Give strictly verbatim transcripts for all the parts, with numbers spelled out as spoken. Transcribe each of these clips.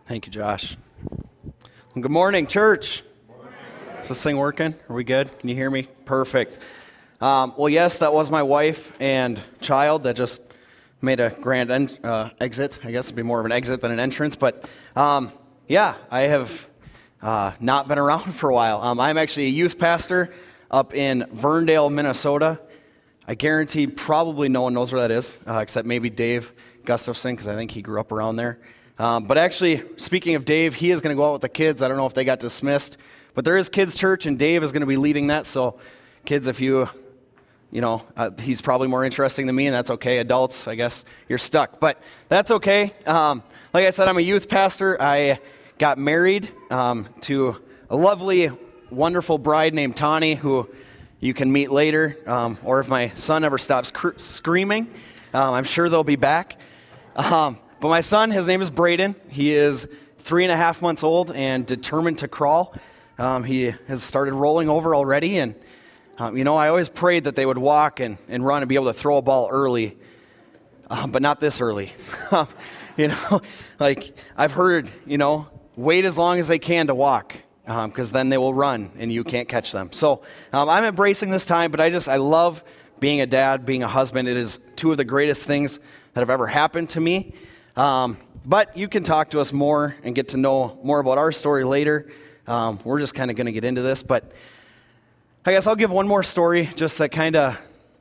Thank you, Josh. Well, good morning, church. Good morning. Is this thing working? Are we good? Can you hear me? Perfect. Um, well, yes, that was my wife and child that just made a grand en- uh, exit. I guess it'd be more of an exit than an entrance. But um, yeah, I have uh, not been around for a while. Um, I'm actually a youth pastor up in Verndale, Minnesota. I guarantee probably no one knows where that is, uh, except maybe Dave Gustafson, because I think he grew up around there. Um, but actually, speaking of Dave, he is going to go out with the kids. I don't know if they got dismissed, but there is kids' church, and Dave is going to be leading that. So, kids, if you, you know, uh, he's probably more interesting than me, and that's okay. Adults, I guess you're stuck, but that's okay. Um, like I said, I'm a youth pastor. I got married um, to a lovely, wonderful bride named Tani, who you can meet later, um, or if my son ever stops cr- screaming, um, I'm sure they'll be back. Um, But my son, his name is Braden. He is three and a half months old and determined to crawl. Um, he has started rolling over already. And, um, you know, I always prayed that they would walk and, and run and be able to throw a ball early, uh, but not this early. you know, like I've heard, you know, wait as long as they can to walk because um, then they will run and you can't catch them. So um, I'm embracing this time, but I just, I love being a dad, being a husband. It is two of the greatest things that have ever happened to me. Um, but you can talk to us more and get to know more about our story later. Um, we're just kind of going to get into this, but I guess I'll give one more story just that kind of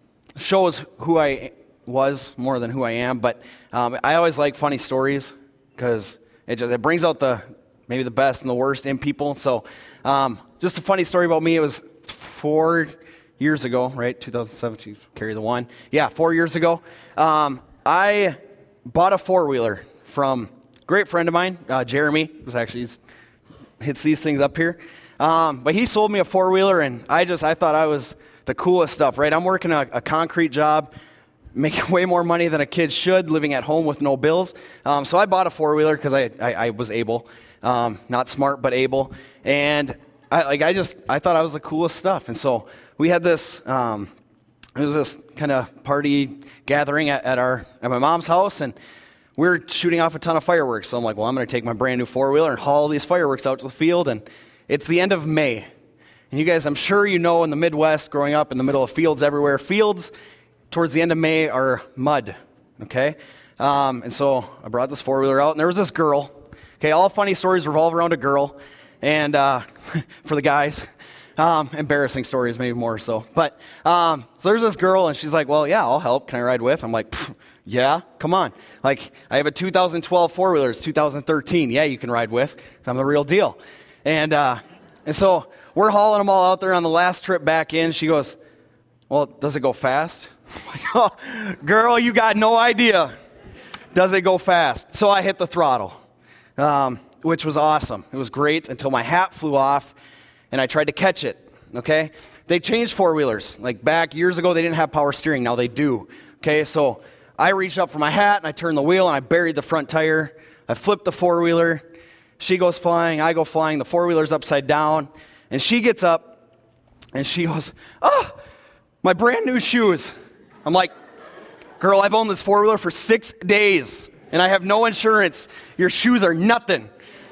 shows who I was more than who I am. But um, I always like funny stories because it just it brings out the maybe the best and the worst in people. So um, just a funny story about me. It was four years ago, right? two thousand seventeen, carry the one. Yeah, four years ago. Um, I bought a four-wheeler from a great friend of mine, uh, Jeremy, who's actually he's, hits these things up here. Um, but he sold me a four-wheeler, and I just, I thought I was the coolest stuff, right? I'm working a, a concrete job, making way more money than a kid should, living at home with no bills. Um, so I bought a four-wheeler because I, I, I was able, um, not smart, but able. And I, like, I just, I thought I was the coolest stuff. And so we had this, um, it was this kind of party gathering at, at our at my mom's house, and we were shooting off a ton of fireworks. So I'm like, well, I'm going to take my brand new four-wheeler and haul these fireworks out to the field. And it's the end of May. And you guys, I'm sure you know in the Midwest, growing up in the middle of fields everywhere, fields towards the end of May are mud, okay? Um, and so I brought this four-wheeler out, and there was this girl. Okay, all funny stories revolve around a girl, and uh, for the guys. Um, embarrassing stories, maybe more so. But, um, so there's this girl, and she's like, well, yeah, I'll help. Can I ride with? I'm like, yeah, come on. Like, I have a two thousand twelve four-wheeler. It's two thousand thirteen. Yeah, you can ride with. I'm the real deal. And, uh, and so we're hauling them all out there on the last trip back in. She goes, well, does it go fast? I'm like, oh, girl, you got no idea. Does it go fast? So I hit the throttle, um, which was awesome. It was great until my hat flew off. And I tried to catch it, okay? They changed four-wheelers. Like back years ago, they didn't have power steering. Now they do, okay? So I reached up for my hat, and I turned the wheel, and I buried the front tire. I flipped the four-wheeler. She goes flying. I go flying. The four-wheeler's upside down. And she gets up, and she goes, oh, my brand new shoes. I'm like, girl, I've owned this four-wheeler for six days, and I have no insurance. Your shoes are nothing.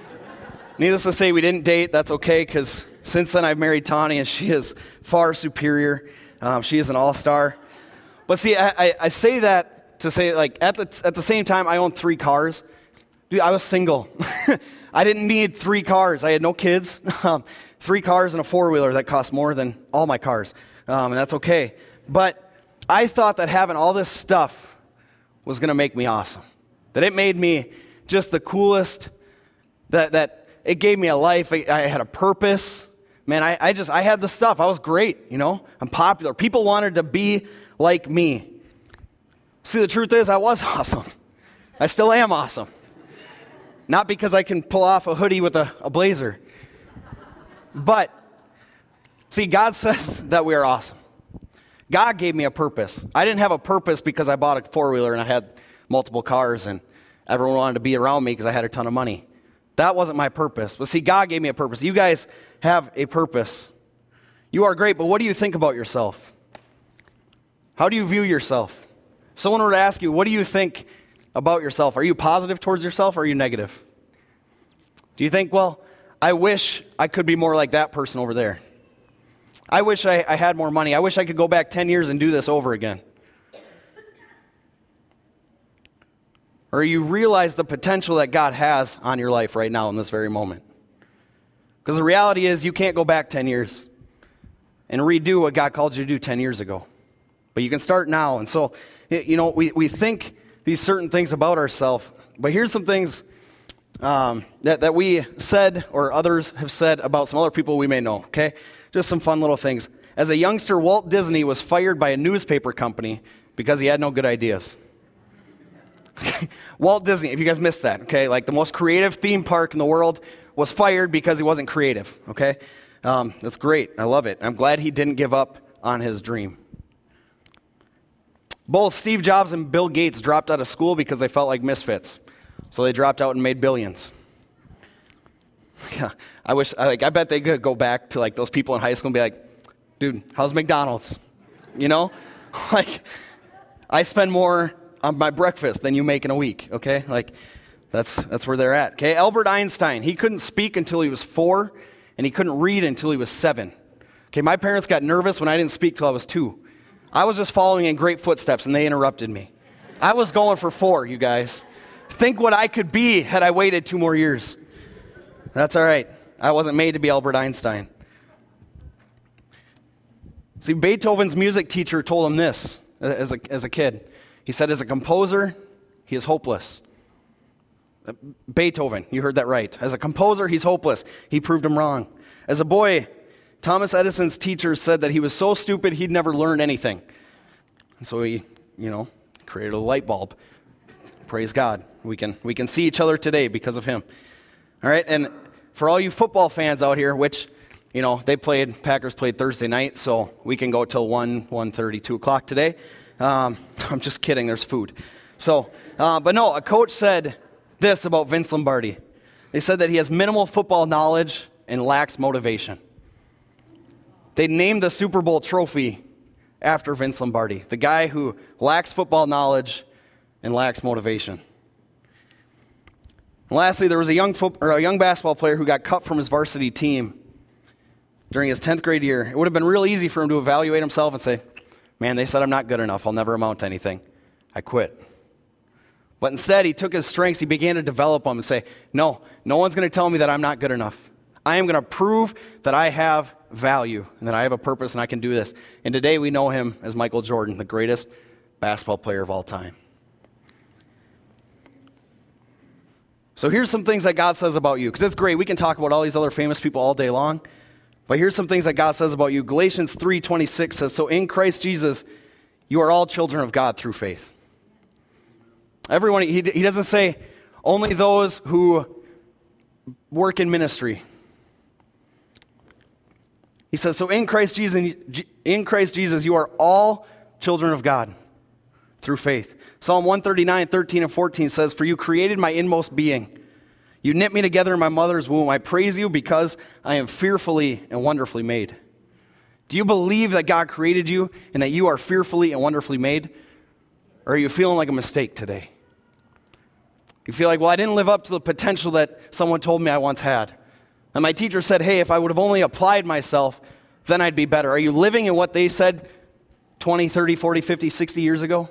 Needless to say, we didn't date. That's okay, because since then, I've married Tani, and she is far superior. Um, she is an all-star. But see, I, I, I say that to say, like, at the at the same time, I own three cars. Dude, I was single. I didn't need three cars. I had no kids. Um, three cars and a four-wheeler that cost more than all my cars, um, and that's okay. But I thought that having all this stuff was going to make me awesome. That it made me just the coolest. That that it gave me a life. I, I had a purpose. Man, I, I just, I had the stuff. I was great, you know. I'm popular. People wanted to be like me. See, the truth is, I was awesome. I still am awesome. Not because I can pull off a hoodie with a, a blazer. But, see, God says that we are awesome. God gave me a purpose. I didn't have a purpose because I bought a four-wheeler and I had multiple cars and everyone wanted to be around me because I had a ton of money. That wasn't my purpose. But see, God gave me a purpose. You guys have a purpose. You are great, but what do you think about yourself? How do you view yourself? If someone were to ask you, what do you think about yourself? Are you positive towards yourself or are you negative? Do you think, well, I wish I could be more like that person over there? I wish I, I had more money. I wish I could go back ten years and do this over again. Or you realize the potential that God has on your life right now in this very moment. Because the reality is you can't go back ten years and redo what God called you to do ten years ago. But you can start now. And so, you know, we, we think these certain things about ourselves. But here's some things um, that, that we said or others have said about some other people we may know, okay? Just some fun little things. As a youngster, Walt Disney was fired by a newspaper company because he had no good ideas. Walt Disney, if you guys missed that, okay? Like the most creative theme park in the world was fired because he wasn't creative, okay? Um, that's great. I love it. I'm glad he didn't give up on his dream. Both Steve Jobs and Bill Gates dropped out of school because they felt like misfits. So they dropped out and made billions. Yeah, I wish, like, I bet they could go back to like those people in high school and be like, dude, how's McDonald's? You know? Like, I spend more on my breakfast than you make in a week, okay? Like, that's that's where they're at, okay? Albert Einstein, he couldn't speak until he was four, and he couldn't read until he was seven. Okay, my parents got nervous when I didn't speak till I was two. I was just following in great footsteps, and they interrupted me. I was going for four, you guys. Think what I could be had I waited two more years. That's all right. I wasn't made to be Albert Einstein. See, Beethoven's music teacher told him this as a, as a kid. He said, as a composer, he is hopeless. Beethoven, you heard that right. As a composer, he's hopeless. He proved him wrong. As a boy, Thomas Edison's teacher said that he was so stupid he'd never learn anything. And so he, you know, created a light bulb. Praise God. We can we can see each other today because of him. All right, and for all you football fans out here, which, you know, they played, Packers played Thursday night, so we can go till one, one thirty, two o'clock today. Um, I'm just kidding, there's food. So, uh, but no, a coach said this about Vince Lombardi. They said that he has minimal football knowledge and lacks motivation. They named the Super Bowl trophy after Vince Lombardi, the guy who lacks football knowledge and lacks motivation. And lastly, there was a young foot, or a young basketball player who got cut from his varsity team during his tenth grade year. It would have been real easy for him to evaluate himself and say, man, they said I'm not good enough. I'll never amount to anything. I quit. But instead, he took his strengths, he began to develop them and say, no, no one's going to tell me that I'm not good enough. I am going to prove that I have value and that I have a purpose and I can do this. And today we know him as Michael Jordan, the greatest basketball player of all time. So here's some things that God says about you, because it's great. We can talk about all these other famous people all day long, but here's some things that God says about you. Galatians three twenty-six says, so in Christ Jesus, you are all children of God through faith. Everyone, he, he doesn't say only those who work in ministry. He says, so in Christ Jesus, in Christ Jesus, you are all children of God through faith. Psalm one thirty-nine, thirteen and fourteen says, for you created my inmost being. You knit me together in my mother's womb. I praise you because I am fearfully and wonderfully made. Do you believe that God created you and that you are fearfully and wonderfully made? Or are you feeling like a mistake today? You feel like, well, I didn't live up to the potential that someone told me I once had. And my teacher said, hey, if I would have only applied myself, then I'd be better. Are you living in what they said twenty, thirty, forty, fifty, sixty years ago?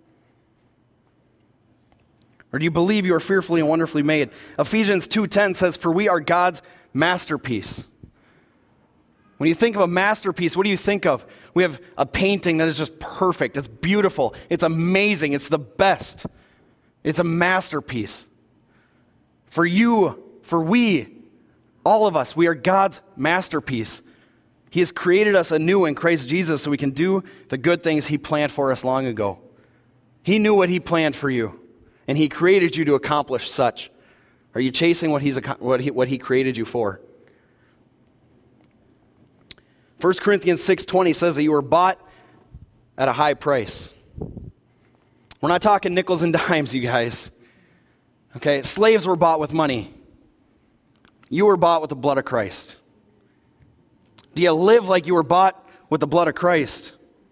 Or do you believe you are fearfully and wonderfully made? Ephesians two ten says, for we are God's masterpiece. When you think of a masterpiece, what do you think of? We have a painting that is just perfect. It's beautiful. It's amazing. It's the best. It's a masterpiece. For you, for we, all of us, we are God's masterpiece. He has created us anew in Christ Jesus so we can do the good things he planned for us long ago. He knew what he planned for you, and he created you to accomplish such. Are you chasing what he's what he, what he created you for? First Corinthians six twenty says that you were bought at a high price. We're not talking nickels and dimes, you guys. Okay, slaves were bought with money. You were bought with the blood of Christ. Do you live like you were bought with the blood of Christ?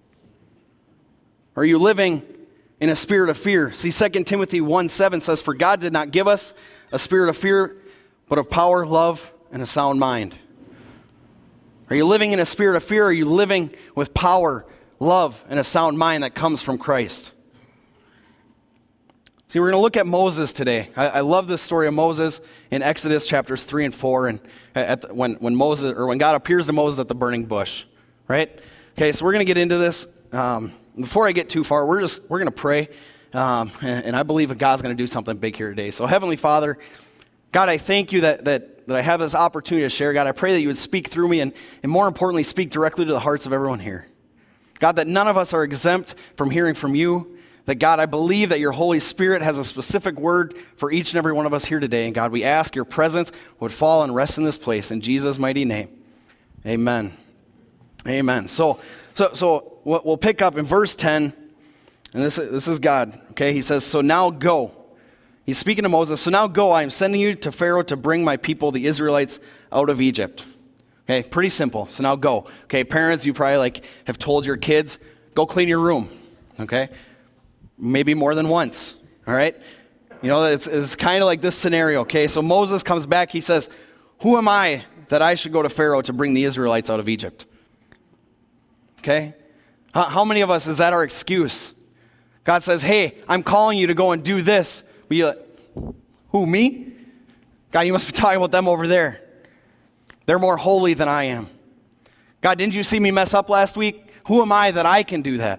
Or are you living in a spirit of fear? See, Second Timothy one seven says, for God did not give us a spirit of fear, but of power, love, and a sound mind? Are you living in a spirit of fear? Or are you living with power, love, and a sound mind that comes from Christ? See, we're going to look at Moses today. I, I love this story of Moses in Exodus chapters three and four, and at the, when when Moses or when God appears to Moses at the burning bush, right? Okay, so we're going to get into this. Um, before I get too far, we're just we're going to pray, um, and, and I believe that God's going to do something big here today. So, Heavenly Father, God, I thank you that that that I have this opportunity to share. God, I pray that you would speak through me, and and more importantly, speak directly to the hearts of everyone here. God, that none of us are exempt from hearing from you. That, God, I believe that your Holy Spirit has a specific word for each and every one of us here today. And, God, we ask your presence would fall and rest in this place. In Jesus' mighty name, amen. Amen. So, so, so we'll pick up in verse ten, and this, this is God, okay? He says, so now go. He's speaking to Moses. So now go, I am sending you to Pharaoh to bring my people, the Israelites, out of Egypt. Okay, pretty simple. So now go. Okay, parents, you probably like have told your kids, go clean your room, okay? Maybe more than once, all right? You know, it's, it's kind of like this scenario, okay? So Moses comes back, he says, who am I that I should go to Pharaoh to bring the Israelites out of Egypt? Okay? How, how many of us, is that our excuse? God says, hey, I'm calling you to go and do this. But you're like, who, me? God, you must be talking about them over there. They're more holy than I am. God, didn't you see me mess up last week? Who am I that I can do that?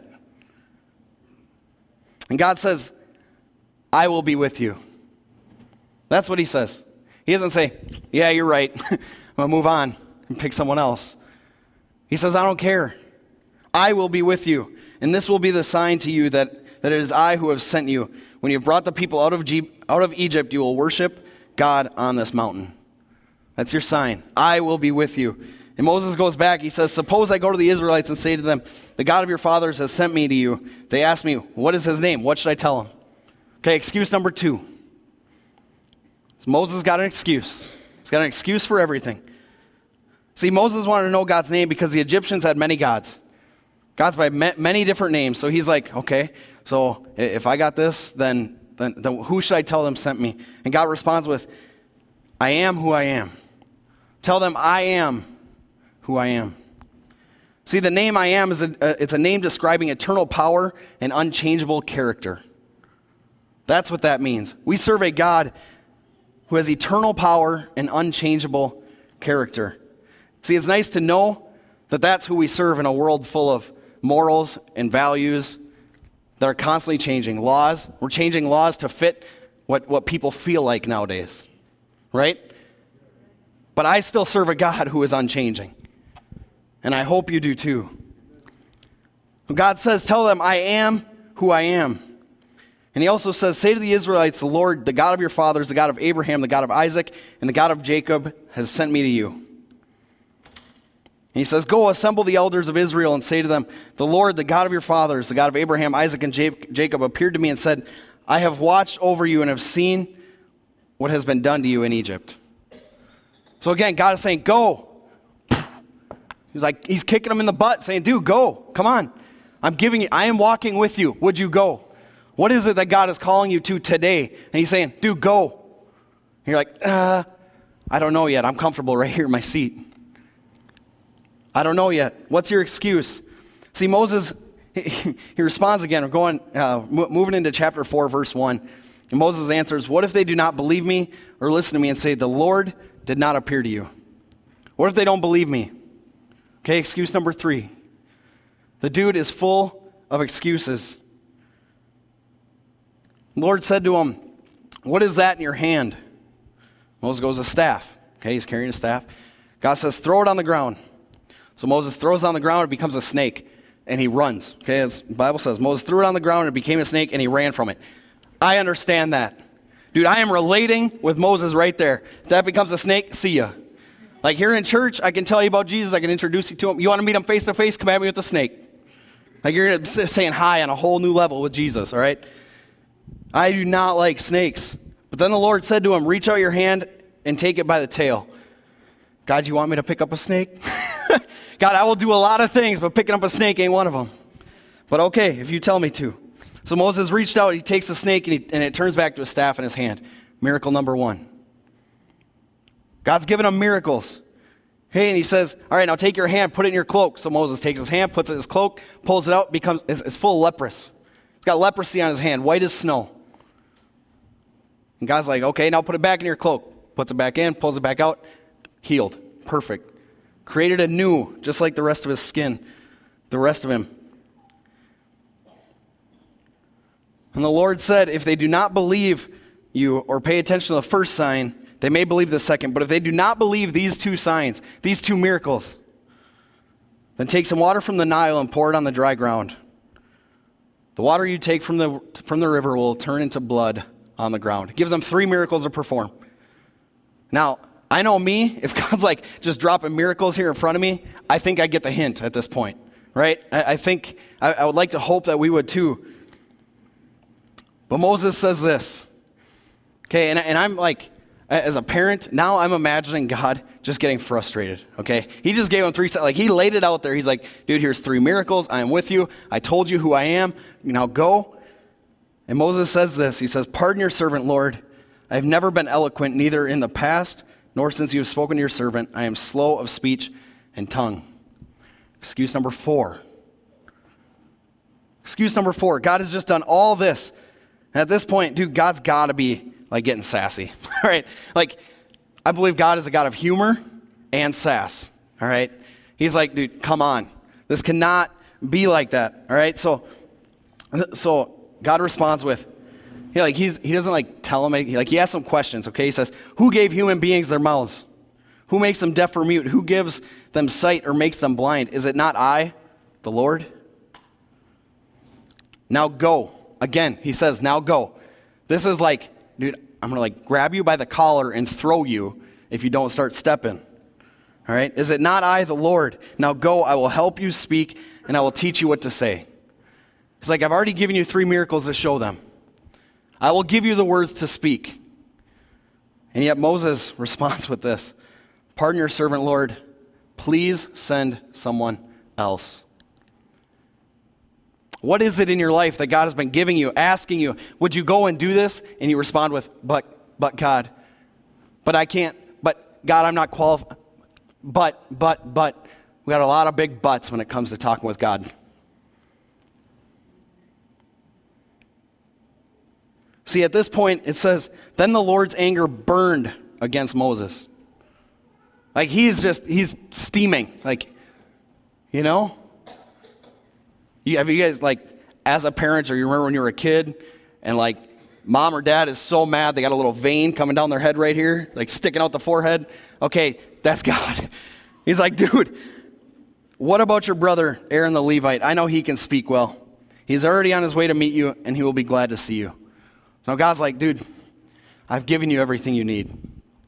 And God says, I will be with you. That's what he says. He doesn't say, yeah, you're right. I'm going to move on and pick someone else. He says, I don't care. I will be with you. And this will be the sign to you that, that it is I who have sent you. When you have brought the people out of, G- out of Egypt, you will worship God on this mountain. That's your sign. I will be with you. And Moses goes back. He says, suppose I go to the Israelites and say to them, the God of your fathers has sent me to you. They ask me, what is his name? What should I tell them? Okay, excuse number two. So Moses got an excuse. He's got an excuse for everything. See, Moses wanted to know God's name because the Egyptians had many gods. Gods by many different names. So he's like, okay, so if I got this, then, then, then who should I tell them sent me? And God responds with, I am who I am. Tell them I am who I am. See, the name I am is a, uh, it's a name describing eternal power and unchangeable character. That's what that means. We serve a God who has eternal power and unchangeable character. See, it's nice to know that that's who we serve in a world full of morals and values that are constantly changing. Laws, we're changing laws to fit what, what people feel like nowadays, right? But I still serve a God who is unchanging. And I hope you do too. God says, tell them, I am who I am. And he also says, say to the Israelites, the Lord, the God of your fathers, the God of Abraham, the God of Isaac, and the God of Jacob has sent me to you. And he says, go assemble the elders of Israel and say to them, the Lord, the God of your fathers, the God of Abraham, Isaac, and Jacob appeared to me and said, I have watched over you and have seen what has been done to you in Egypt. So again, God is saying, go. He's like, he's kicking them in the butt, saying, dude, go. Come on. I'm giving you, I am walking with you. Would you go? What is it that God is calling you to today? And he's saying, dude, go. And you're like, uh, I don't know yet. I'm comfortable right here in my seat. I don't know yet. What's your excuse? See, Moses, he, he responds again. We're going, uh, moving into chapter four, verse one. And Moses answers, what if they do not believe me or listen to me and say, the Lord did not appear to you? What if they don't believe me? Okay, excuse number three. The dude is full of excuses. The Lord said to him, what is that in your hand? Moses goes, a staff. Okay, he's carrying a staff. God says, throw it on the ground. So Moses throws it on the ground, it becomes a snake, and he runs. Okay, as the Bible says, Moses threw it on the ground, and it became a snake, and he ran from it. I understand that. Dude, I am relating with Moses right there. If that becomes a snake, see ya. Like here in church, I can tell you about Jesus. I can introduce you to him. You want to meet him face to face? Come at me with the snake. Like you're saying hi on a whole new level with Jesus, all right? I do not like snakes. But then the Lord said to him, reach out your hand and take it by the tail. God, you want me to pick up a snake? God, I will do a lot of things, but picking up a snake ain't one of them. But okay, if you tell me to. So Moses reached out, he takes the snake, and, he, and it turns back to a staff in his hand. Miracle number one. God's given him miracles. Hey, and he says, all right, now take your hand, put it in your cloak. So Moses takes his hand, puts it in his cloak, pulls it out, becomes it's, it's full of leprous. He's got leprosy on his hand, white as snow. And God's like, okay, now put it back in your cloak. Puts it back in, pulls it back out, healed, perfect. Created anew, just like the rest of his skin, the rest of him. And the Lord said, if they do not believe you or pay attention to the first sign, they may believe the second. But if they do not believe these two signs, these two miracles, then take some water from the Nile and pour it on the dry ground. The water you take from the from the river will turn into blood on the ground. It gives them three miracles to perform. Now, I know me, if God's like just dropping miracles here in front of me, I think I get the hint at this point, right? I, I think, I, I would like to hope that we would too. But Moses says this, okay, and, and I'm like, as a parent, now I'm imagining God just getting frustrated, okay? He just gave him three, like he laid it out there. He's like, dude, here's three miracles. I am with you. I told you who I am. Now go. And Moses says this. He says, pardon your servant, Lord. I have never been eloquent, neither in the past, nor since you have spoken to your servant. I am slow of speech and tongue. Excuse number four. Excuse number four. God has just done all this. And at this point, dude, God's got to be like getting sassy, all right? Like, I believe God is a God of humor and sass, all right? He's like, dude, come on. This cannot be like that, all right? So, so God responds with, he like he's he doesn't like tell him, he, like he asks some questions, okay? He says, who gave human beings their mouths? Who makes them deaf or mute? Who gives them sight or makes them blind? Is it not I, the Lord? Now go. Again, he says, now go. This is like, dude, I'm going to like grab you by the collar and throw you if you don't start stepping. All right? Is it not I, the Lord? Now go, I will help you speak, and I will teach you what to say. It's like, I've already given you three miracles to show them. I will give you the words to speak. And yet Moses responds with this, pardon your servant, Lord. Please send someone else. What is it in your life that God has been giving you, asking you, would you go and do this? And you respond with, but, but God, but I can't, but God, I'm not qualified. But, but, but, we got a lot of big buts when it comes to talking with God. See, at this point, it says, then the Lord's anger burned against Moses. Like he's just, he's steaming, like, you know? You, have you guys, like, as a parent, or you remember when you were a kid, and, like, mom or dad is so mad, they got a little vein coming down their head right here, like, sticking out the forehead? Okay, that's God. He's like, dude, what about your brother, Aaron the Levite? I know he can speak well. He's already on his way to meet you, and he will be glad to see you. So God's like, dude, I've given you everything you need.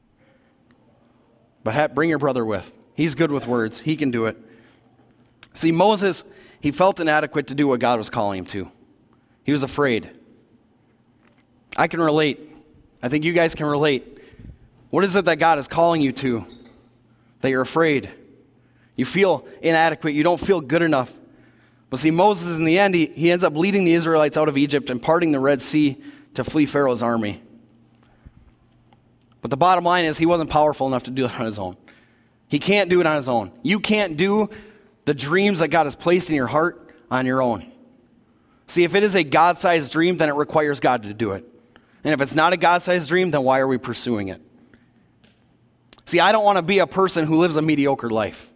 But ha- bring your brother with. He's good with words. He can do it. See, Moses, he felt inadequate to do what God was calling him to. He was afraid. I can relate. I think you guys can relate. What is it that God is calling you to that you're afraid? You feel inadequate. You don't feel good enough. But see, Moses, in the end, he, he ends up leading the Israelites out of Egypt and parting the Red Sea to flee Pharaoh's army. But the bottom line is he wasn't powerful enough to do it on his own. He can't do it on his own. You can't do the dreams that God has placed in your heart on your own. See, if it is a God-sized dream, then it requires God to do it. And if it's not a God-sized dream, then why are we pursuing it? See, I don't want to be a person who lives a mediocre life.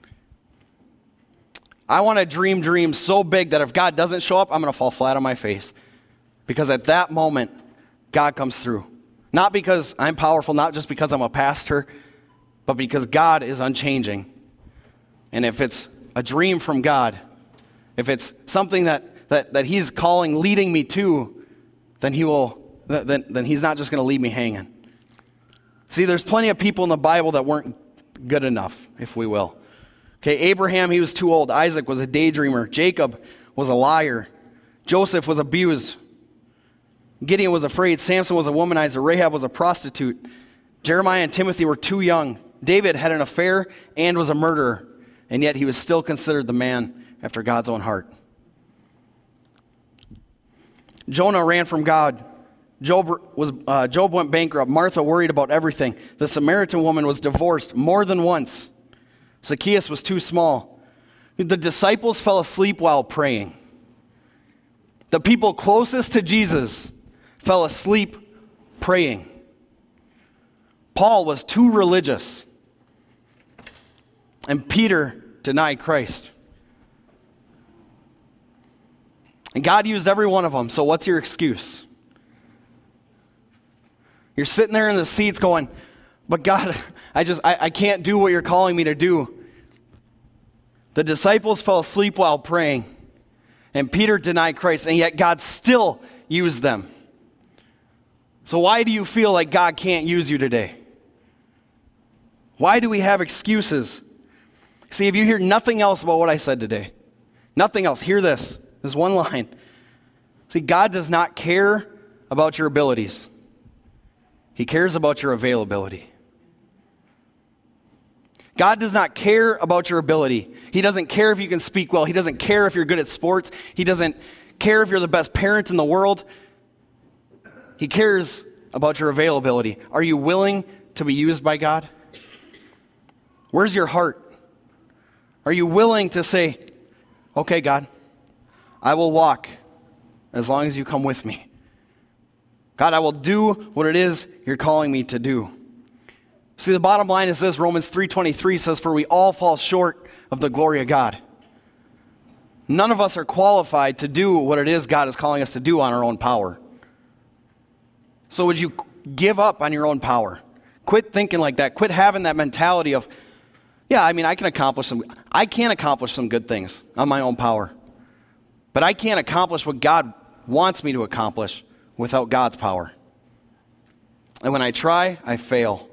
I want to dream dreams so big that if God doesn't show up, I'm going to fall flat on my face. Because at that moment, God comes through. Not because I'm powerful, not just because I'm a pastor, but because God is unchanging. And if it's a dream from God, if it's something that, that, that he's calling, leading me to, then he will, then, then he's not just going to leave me hanging. See, there's plenty of people in the Bible that weren't good enough, if we will. Okay, Abraham, he was too old. Isaac was a daydreamer. Jacob was a liar. Joseph was abused. Gideon was afraid. Samson was a womanizer. Rahab was a prostitute. Jeremiah and Timothy were too young. David had an affair and was a murderer, and yet he was still considered the man after God's own heart. Jonah ran from God, Job was uh, Job went bankrupt. Martha worried about everything. The Samaritan woman was divorced more than once. Zacchaeus was too small. The disciples fell asleep while praying. The people closest to Jesus fell asleep praying. Paul was too religious. And Peter denied Christ. And God used every one of them, so what's your excuse? You're sitting there in the seats going, but God, I just, I, I can't do what you're calling me to do. The disciples fell asleep while praying, and Peter denied Christ, and yet God still used them. So why do you feel like God can't use you today? Why do we have excuses? See, if you hear nothing else about what I said today, nothing else, hear this. This one line. See, God does not care about your abilities. He cares about your availability. God does not care about your ability. He doesn't care if you can speak well. He doesn't care if you're good at sports. He doesn't care if you're the best parent in the world. He cares about your availability. Are you willing to be used by God? Where's your heart? Are you willing to say, okay, God, I will walk as long as you come with me. God, I will do what it is you're calling me to do. See, the bottom line is this. Romans three twenty-three says, for we all fall short of the glory of God. None of us are qualified to do what it is God is calling us to do on our own power. So would you give up on your own power? Quit thinking like that. Quit having that mentality of, yeah, I mean, I can accomplish some, I can accomplish some good things on my own power. But I can't accomplish what God wants me to accomplish without God's power. And when I try, I fail.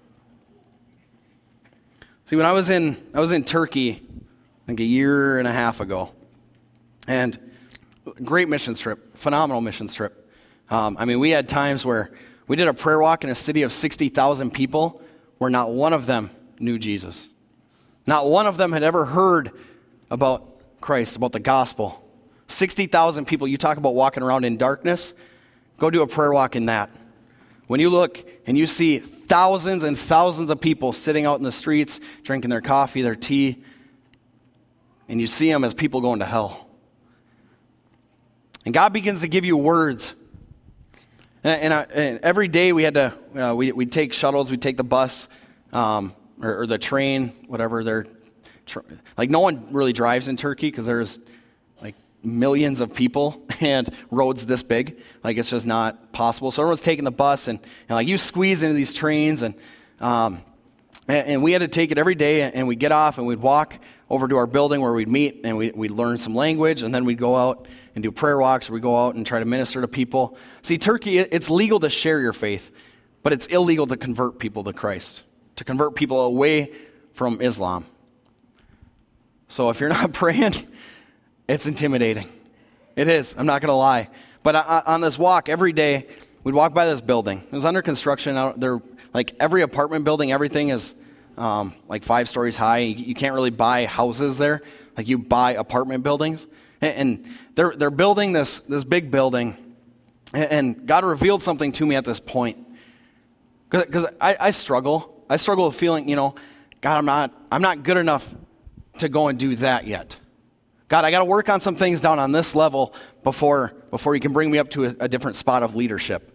See, when I was in I was in Turkey, like a year and a half ago, and great missions trip, phenomenal missions trip. Um, I mean, we had times where we did a prayer walk in a city of sixty thousand people where not one of them knew Jesus. Not one of them had ever heard about Christ, about the gospel. sixty thousand people, you talk about walking around in darkness, go do a prayer walk in that. When you look and you see thousands and thousands of people sitting out in the streets, drinking their coffee, their tea, and you see them as people going to hell. And God begins to give you words. And, and, I, and every day we had to, uh, we, we'd take shuttles, we'd take the bus, um, or, or the train, whatever they're, tr- like no one really drives in Turkey because there's millions of people and roads this big. Like, it's just not possible. So everyone's taking the bus, and, and like you squeeze into these trains, and, um, and and we had to take it every day, and we'd get off and we'd walk over to our building where we'd meet, and we, we'd learn some language, and then we'd go out and do prayer walks, or we'd go out and try to minister to people. See, Turkey, it's legal to share your faith, but it's illegal to convert people to Christ, to convert people away from Islam. So if you're not praying, it's intimidating. It is. I'm not going to lie. But I, on this walk, every day, we'd walk by this building. It was under construction. There, like every apartment building, everything is um, like five stories high. You, you can't really buy houses there. Like you buy apartment buildings, and, and they're they're building this this big building. And, and God revealed something to me at this point, because I, I struggle. I struggle with feeling, you know, God, I'm not I'm not good enough to go and do that yet. God, I got to work on some things down on this level before, before you can bring me up to a, a different spot of leadership.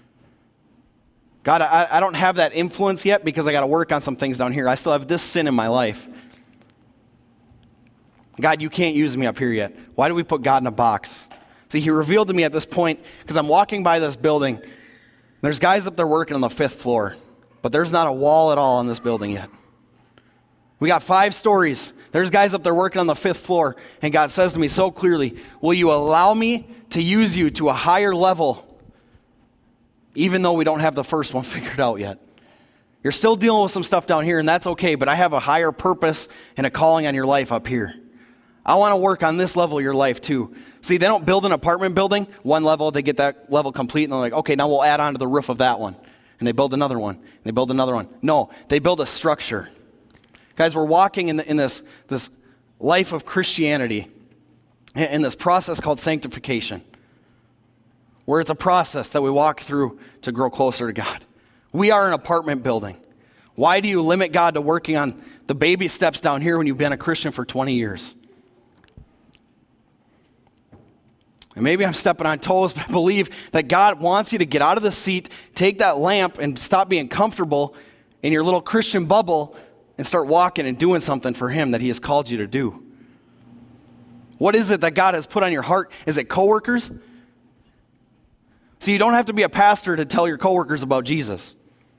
God, I, I don't have that influence yet because I got to work on some things down here. I still have this sin in my life. God, you can't use me up here yet. Why do we put God in a box? See, he revealed to me at this point, because I'm walking by this building. There's guys up there working on the fifth floor, but there's not a wall at all on this building yet. We got five stories. There's guys up there working on the fifth floor, and God says to me so clearly, will you allow me to use you to a higher level, even though we don't have the first one figured out yet? You're still dealing with some stuff down here, and that's okay, but I have a higher purpose and a calling on your life up here. I want to work on this level of your life too. See, they don't build an apartment building, one level, they get that level complete, and they're like, okay, now we'll add on to the roof of that one. And they build another one, and they build another one. No, they build a structure. Guys, we're walking in, the, in this, this life of Christianity, in this process called sanctification. where it's a process that we walk through to grow closer to God. We are an apartment building. Why do you limit God to working on the baby steps down here when you've been a Christian for twenty years? And maybe I'm stepping on toes, but I believe that God wants you to get out of the seat, take that lamp, and stop being comfortable in your little Christian bubble and start walking and doing something for Him that He has called you to do. What is it that God has put on your heart? Is it coworkers? So you don't have to be a pastor to tell your coworkers about Jesus.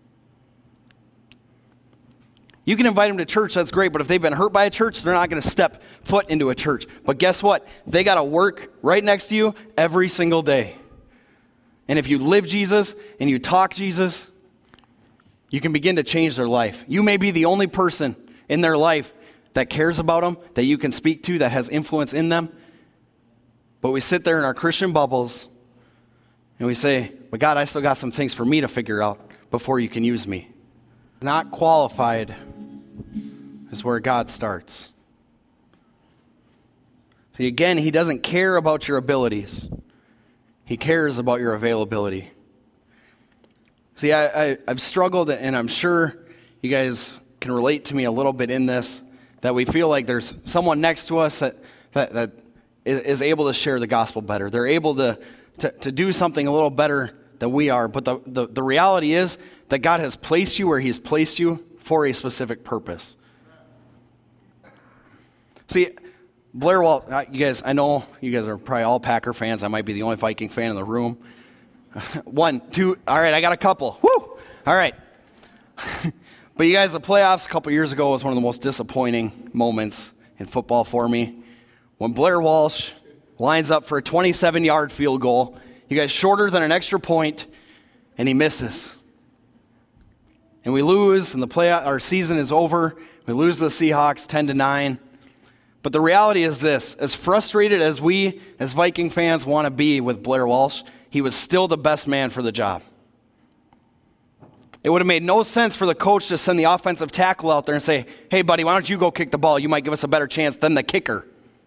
You can invite them to church, that's great, but if they've been hurt by a church, they're not going to step foot into a church. But guess what? They got to work right next to you every single day. And if you live Jesus and you talk Jesus, you can begin to change their life. You may be the only person in their life that cares about them, that you can speak to, that has influence in them. But we sit there in our Christian bubbles and we say, but God, I still got some things for me to figure out before you can use me. Not qualified is where God starts. See, again, He doesn't care about your abilities. He cares about your availability. See, I, I, I've struggled, and I'm sure you guys can relate to me a little bit in this, that we feel like there's someone next to us that, that, that is, is able to share the gospel better. They're able to, to, to do something a little better than we are. But the, the, the reality is that God has placed you where He's placed you for a specific purpose. See, Blair Wall, you guys, I know you guys are probably all Packer fans. I might be the only Viking fan in the room. One, two, all right, I got a couple. Woo! All right. But you guys, the playoffs a couple years ago was one of the most disappointing moments in football for me. When Blair Walsh lines up for a twenty-seven-yard field goal, you guys shorter than an extra point, and he misses. And we lose, and the play our season is over. We lose to the Seahawks ten to nine. But the reality is this, as frustrated as we as Viking fans want to be with Blair Walsh, he was still the best man for the job. It would have made no sense for the coach to send the offensive tackle out there and say, hey buddy, why don't you go kick the ball? You might give us a better chance than the kicker.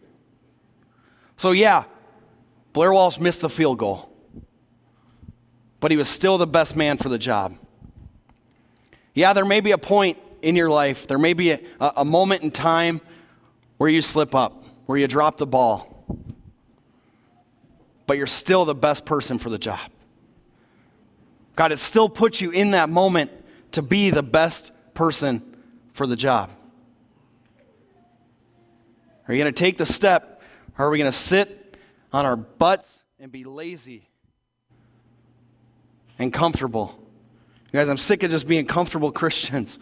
So yeah, Blair Walsh missed the field goal. But he was still the best man for the job. Yeah, there may be a point in your life, there may be a, a moment in time where you slip up, where you drop the ball. But you're still the best person for the job. God has still put you in that moment to be the best person for the job. Are you going to take the step, or are we going to sit on our butts and be lazy and comfortable? You guys, I'm sick of just being comfortable Christians.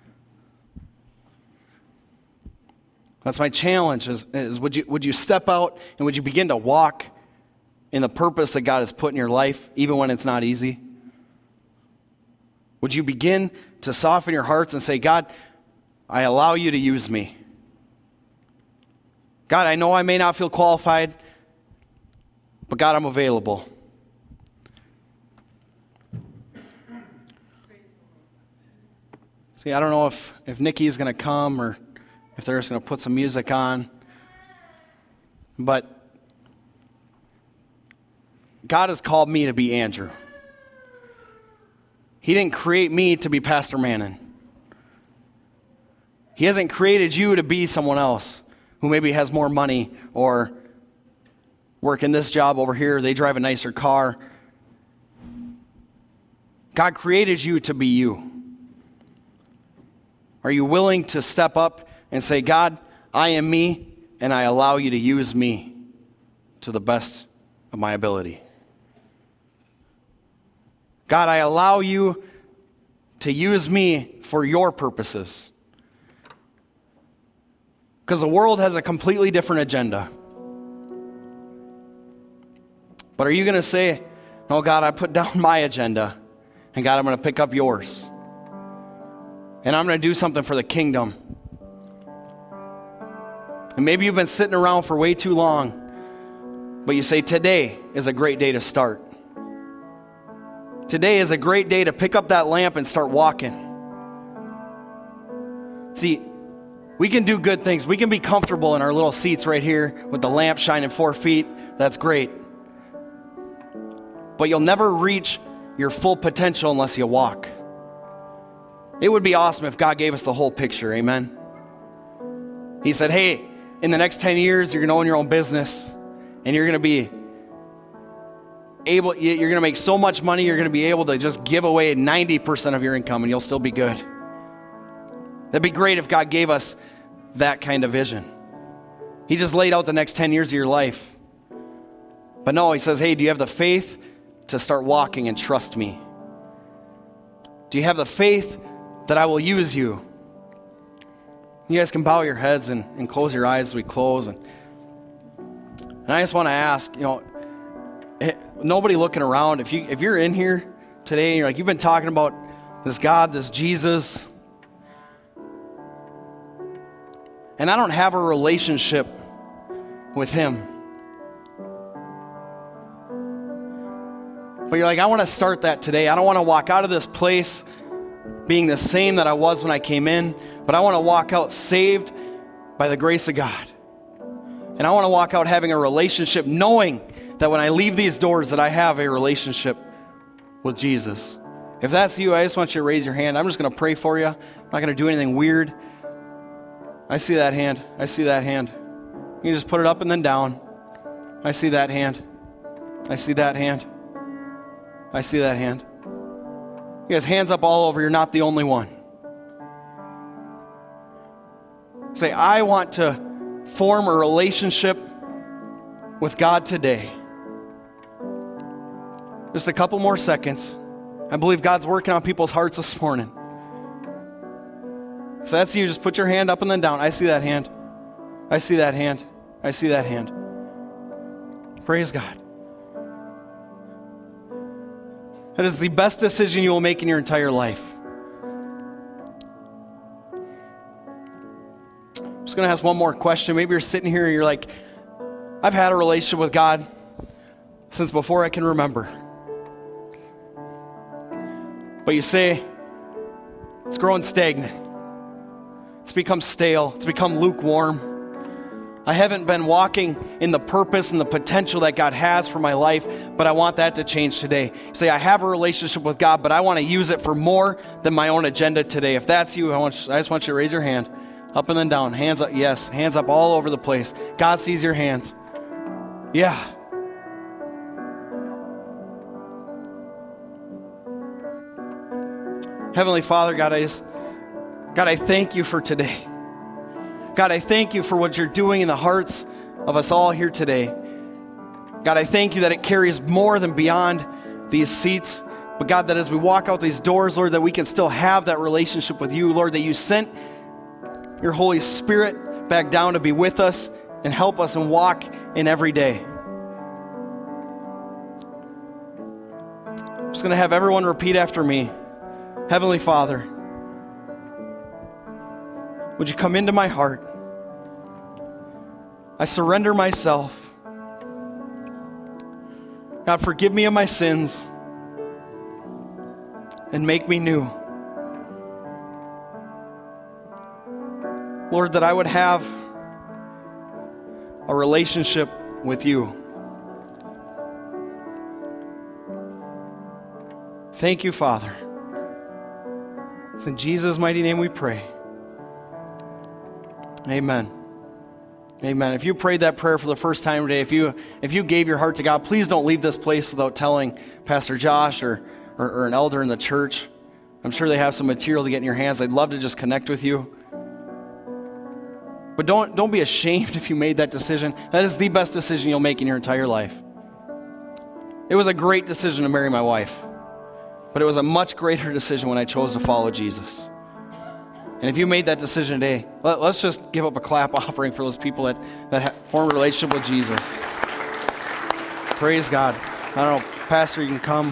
That's my challenge, is, is would you would you step out and would you begin to walk in the purpose that God has put in your life, even when it's not easy? Would you begin to soften your hearts and say, God, I allow you to use me. God, I know I may not feel qualified, but God, I'm available. See, I don't know if, if Nikki's going to come or if they're just going to put some music on, but God has called me to be Andrew. He didn't create me to be Pastor Mannon. He hasn't created you to be someone else who maybe has more money or work in this job over here, they drive a nicer car. God created you to be you. Are you willing to step up and say, God, I am me, and I allow you to use me to the best of my ability? God, I allow you to use me for your purposes. Because the world has a completely different agenda. But are you going to say, no, God, I put down my agenda, and God, I'm going to pick up yours. And I'm going to do something for the kingdom. And maybe you've been sitting around for way too long, but you say, today is a great day to start. Today is a great day to pick up that lamp and start walking. See, we can do good things. We can be comfortable in our little seats right here with the lamp shining four feet. That's great. but you'll never reach your full potential unless you walk. It would be awesome if God gave us the whole picture, amen? He said, hey, in the next ten years, you're going to own your own business, and you're going to be able, you're going to make so much money, you're going to be able to just give away ninety percent of your income, and you'll still be good. That'd be great if God gave us that kind of vision. He just laid out the next ten years of your life. But no, he says, hey, do you have the faith to start walking and trust me? Do you have the faith that I will use you? You guys can bow your heads and, and close your eyes as we close. And, and I just want to ask, you know, nobody looking around, if, you, if you're in here today and you're like, you've been talking about this God, this Jesus, and I don't have a relationship with him. But you're like, I want to start that today. I don't want to walk out of this place being the same that I was when I came in, but I want to walk out saved by the grace of God. And I want to walk out having a relationship, knowing that when I leave these doors that I have a relationship with Jesus. If that's you, I just want you to raise your hand. I'm just going to pray for you. I'm not going to do anything weird. I see that hand. I see that hand. You can just put it up and then down. I see that hand. I see that hand. I see that hand. You guys, hands up all over. You're not the only one. Say, I want to form a relationship with God today. Just a couple more seconds. I believe God's working on people's hearts this morning. If that's you, just put your hand up and then down. I see that hand. I see that hand. I see that hand. Praise God. That is the best decision you will make in your entire life. I'm just going to ask one more question. Maybe you're sitting here and you're like, I've had a relationship with God since before I can remember. But you say, it's growing stagnant. It's become stale. It's become lukewarm. I haven't been walking in the purpose and the potential that God has for my life, but I want that to change today. You say, I have a relationship with God, but I want to use it for more than my own agenda today. If that's you, I, want you, I just want you to raise your hand. Up and then down. Hands up. Yes. Hands up all over the place. God sees your hands. Yeah. Heavenly Father, God, I just, God, I thank you for today. God, I thank you for what you're doing in the hearts of us all here today. God, I thank you that it carries more than beyond these seats. But God, that as we walk out these doors, Lord, that we can still have that relationship with you, Lord, that you sent your Holy Spirit back down to be with us and help us and walk in every day. I'm just going to have everyone repeat after me. Heavenly Father, would you come into my heart? I surrender myself. God, forgive me of my sins and make me new. Lord, that I would have a relationship with you. Thank you, Father. It's in Jesus' mighty name we pray. Amen. Amen. If you prayed that prayer for the first time today, if you if you gave your heart to God, please don't leave this place without telling Pastor Josh or, or, or an elder in the church. I'm sure they have some material to get in your hands. They'd love to just connect with you. But don't don't be ashamed if you made that decision. That is the best decision you'll make in your entire life. It was a great decision to marry my wife, but it was a much greater decision when I chose to follow Jesus. And if you made that decision today, let, let's just give up a clap offering for those people that, that have formed a relationship with Jesus. Praise God. I don't know, Pastor, you can come.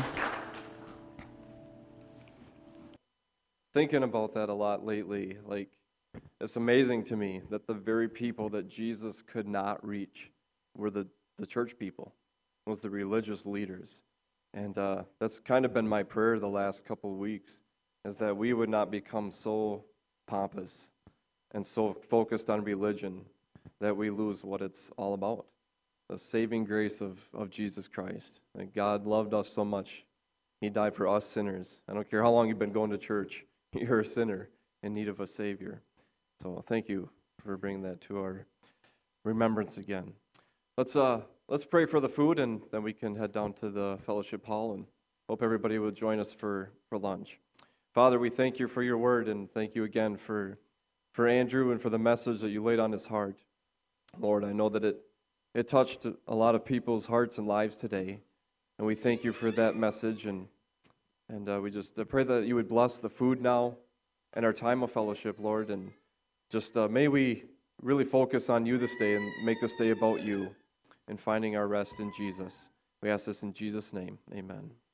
Thinking about that a lot lately, like, it's amazing to me that the very people that Jesus could not reach were the, the church people, was the religious leaders. And uh, that's kind of been my prayer the last couple of weeks, is that we would not become so pompous and so focused on religion that we lose what it's all about. the saving grace of, of Jesus Christ. That God loved us so much, He died for us sinners. I don't care how long you've been going to church, you're a sinner in need of a Savior. So thank you for bringing that to our remembrance again. Let's uh let's pray for the food, and then we can head down to the fellowship hall, and hope everybody will join us for, for lunch. Father, we thank you for your word, and thank you again for for Andrew and for the message that you laid on his heart. Lord, I know that it it touched a lot of people's hearts and lives today, and we thank you for that message, and and uh, we just uh, pray that you would bless the food now and our time of fellowship, Lord, and just uh, may we really focus on you this day and make this day about you and finding our rest in Jesus. We ask this in Jesus' name. Amen.